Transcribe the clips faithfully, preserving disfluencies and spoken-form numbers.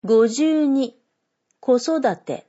ごじゅうに、子育て。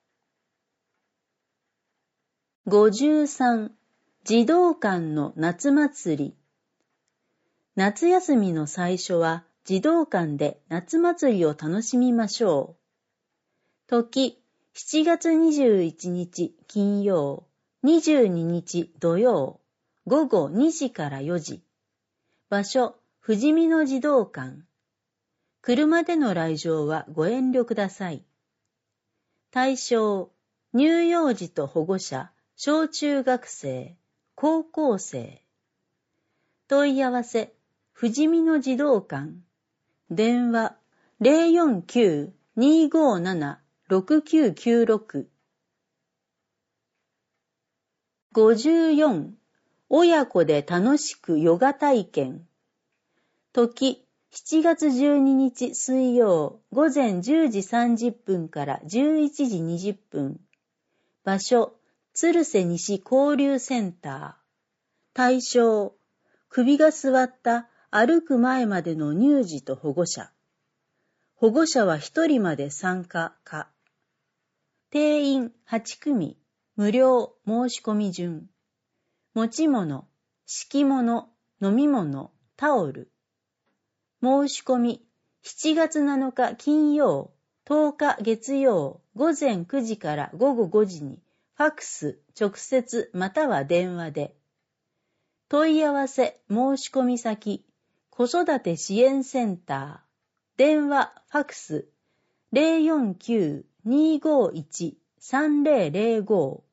ごじゅうさん、児童館の夏祭り。夏休みの最初は児童館で夏祭りを楽しみましょう。時、しちがつにじゅういちにち金曜、にじゅうににち土曜、ごごにじからよじ。場所、富士見の児童館。車での来場はご遠慮ください。対象、乳幼児と保護者、小中学生、高校生。問い合わせ、富士見の児童館。電話、ゼロよんきゅう にーごーなな ろくきゅうきゅうろく。ごじゅうよん、親子で楽しくヨガ体験。時、しちがつじゅうににち水曜、午前じゅうじさんじゅっぷんからじゅういちじにじゅっぷん。場所、鶴瀬西交流センター。対象、首が座った歩く前までの乳児と保護者。保護者はひとりまで参加か。定員はちくみ、無料申し込み順。持ち物、敷物、飲み物、タオル。申し込み、しちがつなのか金曜、とおか月曜、午前くじからごごごじに、ファックス、直接または電話で。問い合わせ、申し込み先、子育て支援センター、電話、ファックス、ゼロよんきゅう にーごーいち さんぜろぜろご。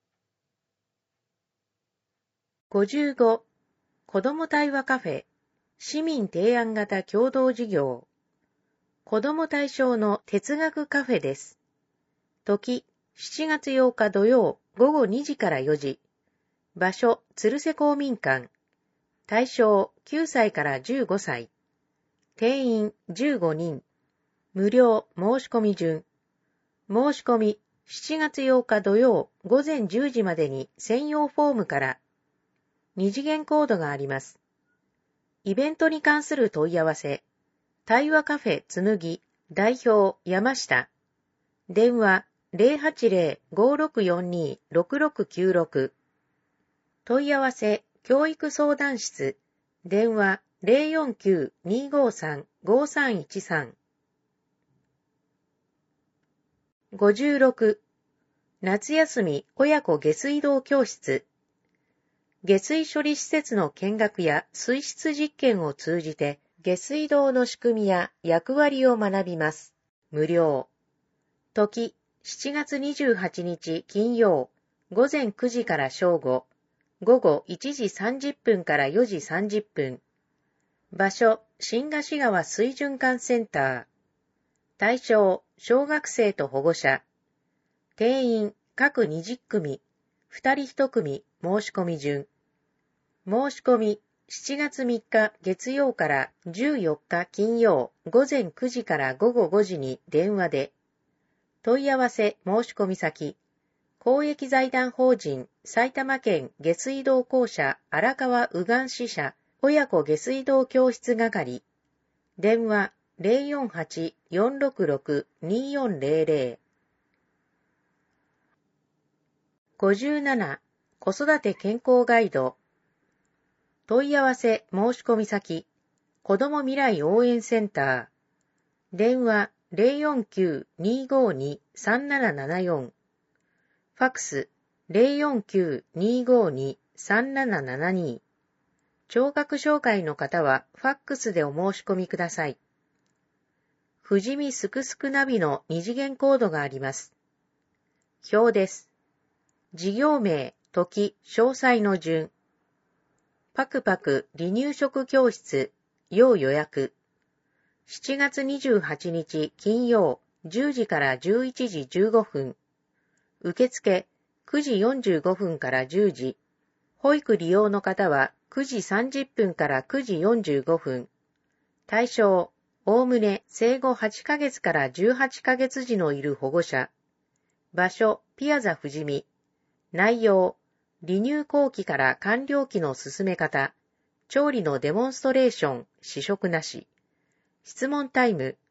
ごじゅうご、子ども対話カフェ、市民提案型共同事業。子ども対象の哲学カフェです。時、しちがつようか土曜、ごごにじからよじ。場所、鶴瀬公民館。対象、きゅうさいからじゅうごさい。定員じゅうごにん。無料申し込み順。申し込み、しちがつようか土曜、午前じゅうじまでに専用フォームから。二次元コードがあります。イベントに関する問い合わせ。対話カフェつむぎ、代表山下。電話ゼロはちゼロ ごろくよんに ろくろくきゅうろく。問い合わせ教育相談室。電話ゼロよんきゅう にーごーさん ごさんいちさん。ごじゅうろく、夏休み親子下水道教室。下水処理施設の見学や水質実験を通じて下水道の仕組みや役割を学びます。無料。時、しちがつにじゅうはちにち金曜、午前くじから正午、ごごいちじさんじゅっぷんからよじさんじゅっぷん。場所、新河岸川水循環センター。対象、小学生と保護者。定員、各にじゅっくみ、ふたりいちくみ、申し込み順。申し込み、しちがつみっか月曜からじゅうよっか金曜、午前くじからごごごじに電話で。問い合わせ申し込み先。公益財団法人埼玉県下水道公社荒川右岸支社親子下水道教室係。電話ゼロよんはち よんろくろく にーよんゼロゼロ。ごじゅうなな、子育て健康ガイド。問い合わせ申し込み先。子ども未来応援センター。電話ゼロよんきゅう にーごーに さんななななよん。ファックスゼロよんきゅう にーごーに さんななななに。聴覚障害の方はファックスでお申し込みください。富士見すくすくナビの二次元コードがあります。表です。事業名、時、詳細の順。パクパク離乳食教室、要予約。しちがつにじゅうはちにち金曜、じゅうじからじゅういちじじゅうごふん。受付、くじよんじゅうごふんからじゅうじ。保育利用の方はくじさんじゅっぷんからくじよんじゅうごふん。対象、おおむね生後はちかげつからじゅうはちかげつ児のいる保護者。場所、ピアザ富士見。内容、離乳後期から完了期の進め方、調理のデモンストレーション、試食なし。質問タイム。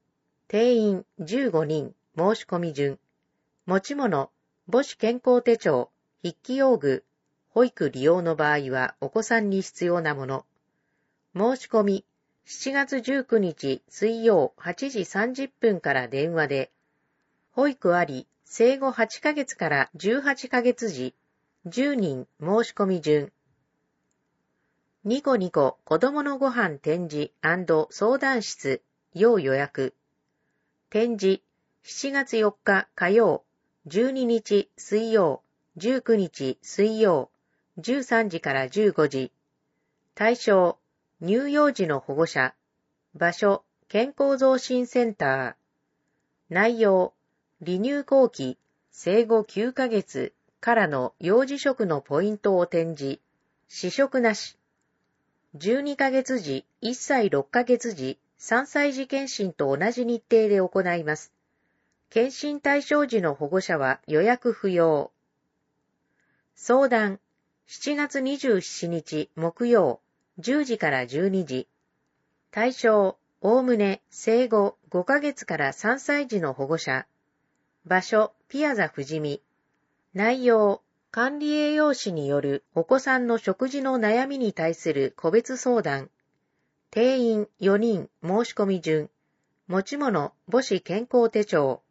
定員じゅうごにん、申し込み順。持ち物、母子健康手帳、筆記用具、保育利用の場合はお子さんに必要なもの。申し込み、しちがつじゅうくにち水曜はちじさんじゅっぷんから電話で、保育あり、生後はちかげつからじゅうはちかげつ時、じゅうにん申し込み順。ニコニコ子供のご飯展示&相談室、要予約。展示、しちがつよっか火曜、じゅうににち水曜、じゅうくにち水曜、じゅうさんじからじゅうごじ。対象、乳幼児の保護者。場所、健康増進センター。内容、離乳後期、生後きゅうかげつからの幼児食のポイントを展示。試食なし。じゅうにかげつ時、いっさいろっかげつ時、さんさい児検診と同じ日程で行います。検診対象時の保護者は予約不要。相談、しちがつにじゅうしちにち木曜、じゅうじからじゅうにじ。対象、おおむね生後ごかげつからさんさい児の保護者。場所、ピアザ富士見。内容、管理栄養士によるお子さんの食事の悩みに対する個別相談。定員よにん申し込み順。持ち物母子健康手帳。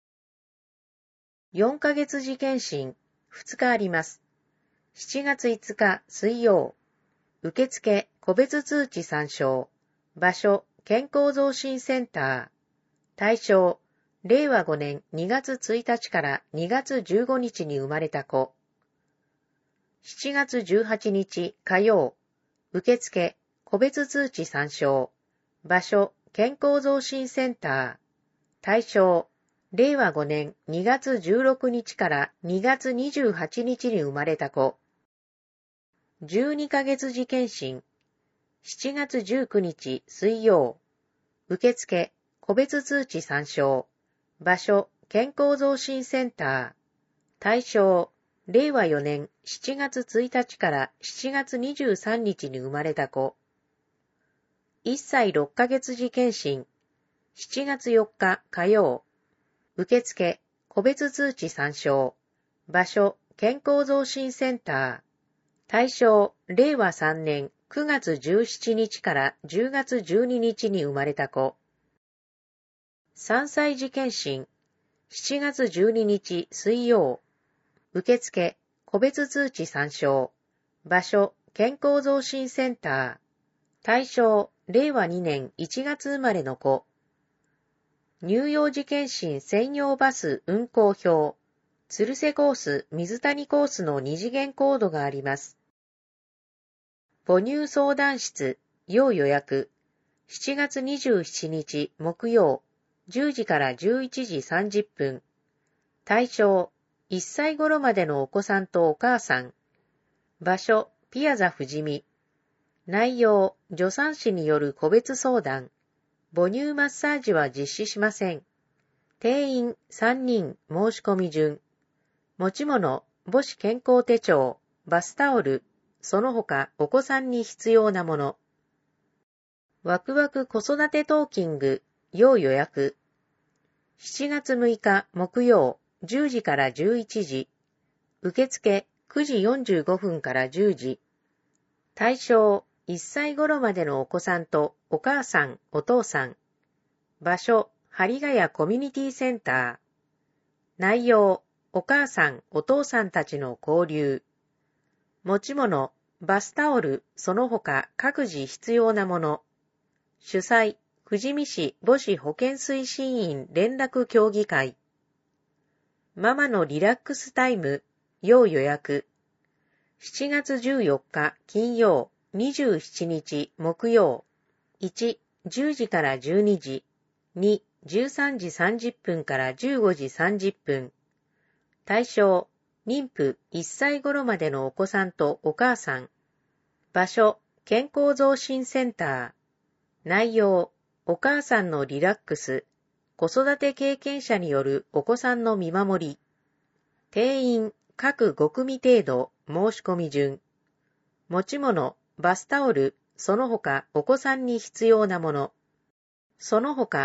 よんかげつ児検診、ふつかあります。しちがついつか水曜。受付個別通知参照。場所、健康増進センター。対象、れいわごねんにがつついたちからにがつじゅうごにちに生まれた子。しちがつじゅうはちにち火曜。受付個別通知参照。場所、健康増進センター。対象、れいわごねんにがつじゅうろくにちからにがつにじゅうはちにちに生まれた子。じゅうにかげつ児検診。しちがつじゅうくにち水曜。受付個別通知参照。場所、健康増進センター。対象、れいわよねんしちがつついたちからしちがつにじゅうさんにちに生まれた子。いっさいろっかげつ児検診。しちがつよっか火曜。受付、個別通知参照。場所、健康増進センター。対象、れいわさんねんくがつじゅうしちにちからじゅうがつじゅうににちに生まれた子。さんさい児検診。しちがつじゅうににち水曜。受付、個別通知参照。場所、健康増進センター。対象、れいわにねんいちがつ生まれの子。乳幼児検診専用バス運行表。鶴瀬コース、水谷コースのに次元コードがあります。母乳相談室、要予約。しちがつにじゅうしちにち木曜、じゅうじからじゅういちじさんじゅっぷん。対象、いっさい頃までのお子さんとお母さん。場所、ピアザ富士見。内容、助産師による個別相談。母乳マッサージは実施しません。定員さんにん申し込み順。持ち物、母子健康手帳、バスタオル、その他お子さんに必要なもの。ワクワク子育てトーキング、要予約。しちがつむいか木曜、じゅうじからじゅういちじ。受付くじよんじゅうごふんからじゅうじ。対象、いっさい頃までのお子さんとお母さん、お父さん。場所、針ヶ谷コミュニティセンター。内容、お母さん、お父さんたちの交流。持ち物、バスタオル、その他各自必要なもの。主催、富士見市母子保健推進員連絡協議会。ママのリラックスタイム、要予約。しちがつじゅうよっか金曜、にじゅうしちにち木曜。いち、じゅうじからじゅうにじ。に、じゅうさんじさんじゅっぷんからじゅうごじさんじゅっぷん。対象、妊婦いっさい頃までのお子さんとお母さん。場所、健康増進センター。内容、お母さんのリラックス、子育て経験者によるお子さんの見守り。定員、各ごくみ程度、申し込み順。持ち物、バスタオル、その他お子さんに必要なもの。その他、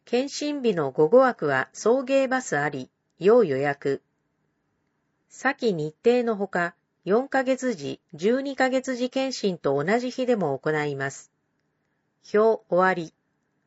検診日の午後枠は送迎バスあり、要予約。先日程のほか、よんかげつじ、じゅうにかげつじ検診と同じ日でも行います。表終わり。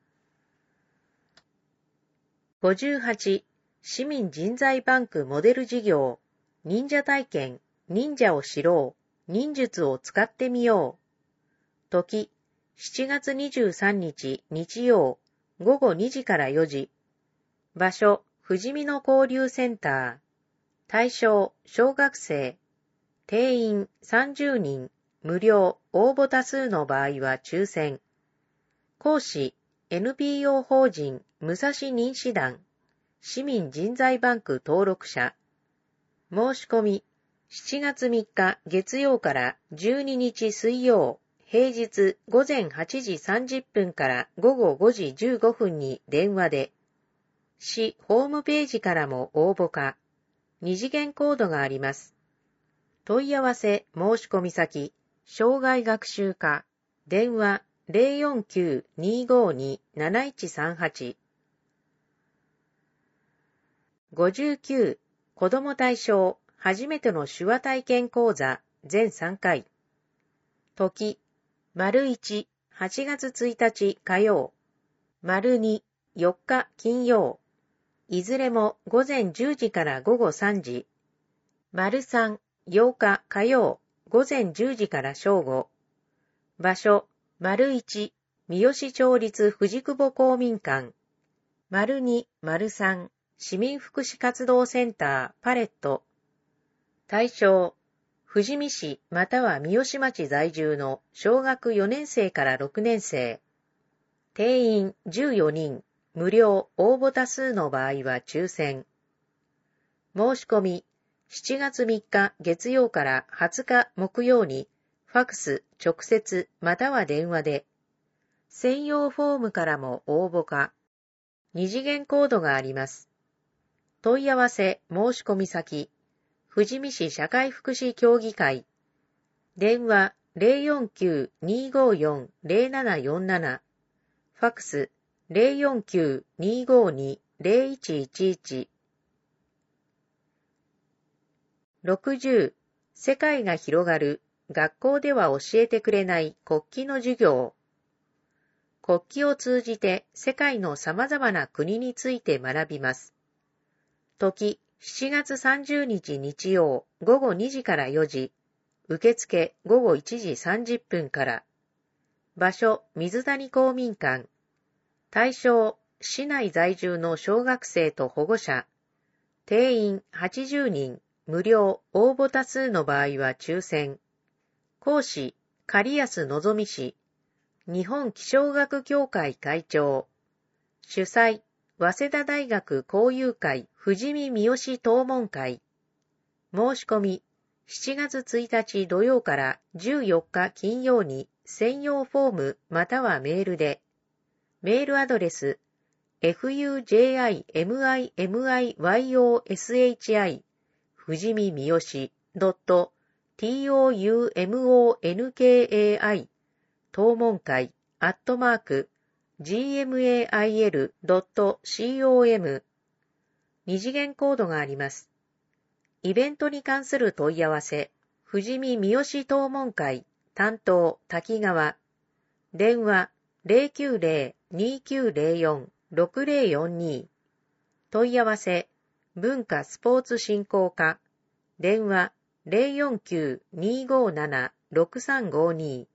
ごじゅうはち、市民人材バンクモデル事業、忍者体験、忍者を知ろう、忍術を使ってみよう。時、しちがつにじゅうさんにち日曜、ごごにじからよじ。場所、ふじみの交流センター。対象、小学生。定員さんじゅうにん、無料、応募多数の場合は抽選。講師、エヌピーオー 法人武蔵認知団、市民人材バンク登録者。申し込み、しちがつみっか月曜からじゅうににち水曜、平日ごぜんはちじさんじゅっぷんからごごごじじゅうごふんに電話で。市ホームページからも応募か。二次元コードがあります。問い合わせ申し込み先、障害学習課、電話 ゼロよんきゅう にーごーにー なないちさんはち。ごじゅうきゅう、子ども対象、初めての手話体験講座、全さんかい。時、丸いち、はちがつついたち火曜、丸に、よっか金曜、いずれもごぜんじゅうじからごごさんじ、丸さん、ようか火曜、ごぜんじゅうじから正午。場所、丸いち、三好町立藤久保公民館。丸に、丸さん、市民福祉活動センターパレット。対象、富士見市または三好町在住の小学よねんせいからろくねんせい。定員じゅうよにん、無料応募多数の場合は抽選。申し込み、しちがつみっか月曜からはつか木曜に、ファクス、直接または電話で。専用フォームからも応募か。二次元コードがあります。問い合わせ申し込み先、富士見市社会福祉協議会。電話 ゼロよんきゅう にーごーよん ゼロななよんなな。ファクス ゼロよんきゅう にーごーにー ゼロいちいちいち。ろくじゅう、世界が広がる、学校では教えてくれない国旗の授業。国旗を通じて世界の様々な国について学びます。時、しちがつさんじゅうにち日曜、ごごにじからよじ。受付ごごいちじさんじゅっぷんから。場所、水谷公民館。対象、市内在住の小学生と保護者。定員はちじゅうにん。無料、応募多数の場合は抽選。講師、狩安のぞみ氏。日本気象学協会会長。主催、早稲田大学交友会富士見三好討問会。申し込み、しちがつついたち土曜からじゅうよっか金曜に専用フォームまたはメールで。メールアドレス、フユージェーアイエムアイエムアイワイオーエスエイチアイ富士見三好 .toumonkai 討問会アットマーク ジーエムエーアイエルドットコム 二次元コードがあります。イベントに関する問い合わせ、富士見三好討問会担当滝川。電話 ゼロきゅうゼロ にーきゅうゼロよん ろくゼロよんに。問い合わせ、文化スポーツ振興課。電話 ゼロよんきゅう にーごーなな ろくさんごに。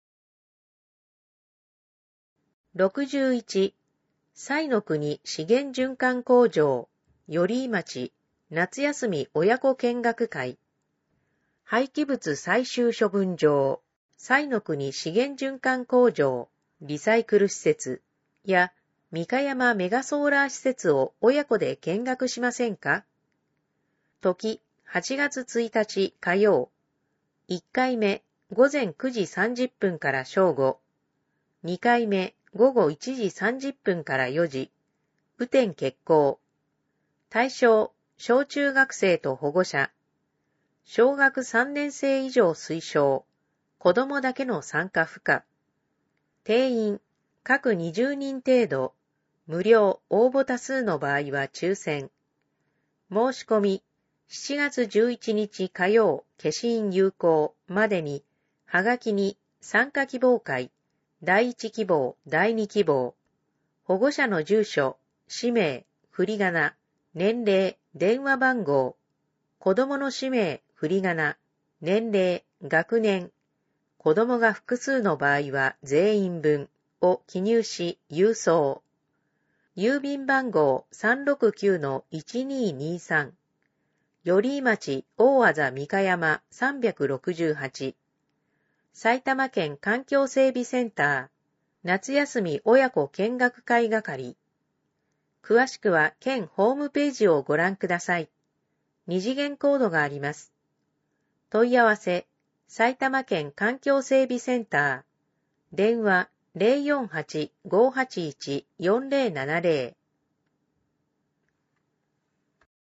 ろくじゅういち、彩の国資源循環工場、寄居町、夏休み親子見学会。廃棄物最終処分場、彩の国資源循環工場、リサイクル施設や三ヶ山メガソーラー施設を親子で見学しませんか？時、はちがつついたち火曜。いっかいめ、ごぜんくじさんじゅっぷんから正午。にかいめ、ごごいちじさんじゅっぷんからよじ。雨天決行。対象、小中学生と保護者。小学さんねんせい以上推奨。子供だけの参加不可。定員、各にじゅうにん程度。 無料応募多数の場合は抽選。申し込みしちがつじゅういちにち火曜消印有効までに、はがきに参加希望会、だいいち希望、だいに希望、保護者の住所、氏名、振り仮名、年齢、電話番号、子供の氏名、振り仮名、年齢、学年、子供が複数の場合は全員分を記入し郵送。郵便番号 さんろくきゅうのいちにーにーさん、寄居町大字三香山さんびゃくろくじゅうはち、埼玉県環境整備センター、夏休み親子見学会係。詳しくは県ホームページをご覧ください。二次元コードがあります。問い合わせ、埼玉県環境整備センター、電話 ゼロよんはち ごーはちいち よんゼロななゼロ